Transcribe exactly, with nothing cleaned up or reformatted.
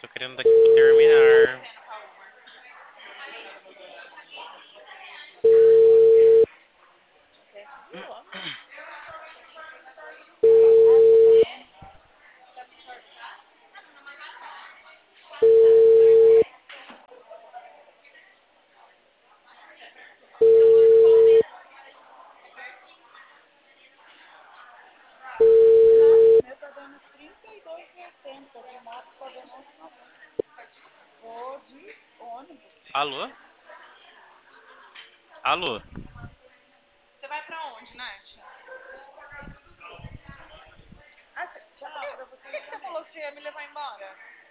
Tô querendo daqui pro terminar. Meu tá dando trinta e dois e oitenta, de moto tá dando onze e noventa. Vou de ônibus. Alô? Alô? Você vai pra onde, Nath? Ah, cê, tchau pra você. Por que você falou que você ia me levar embora?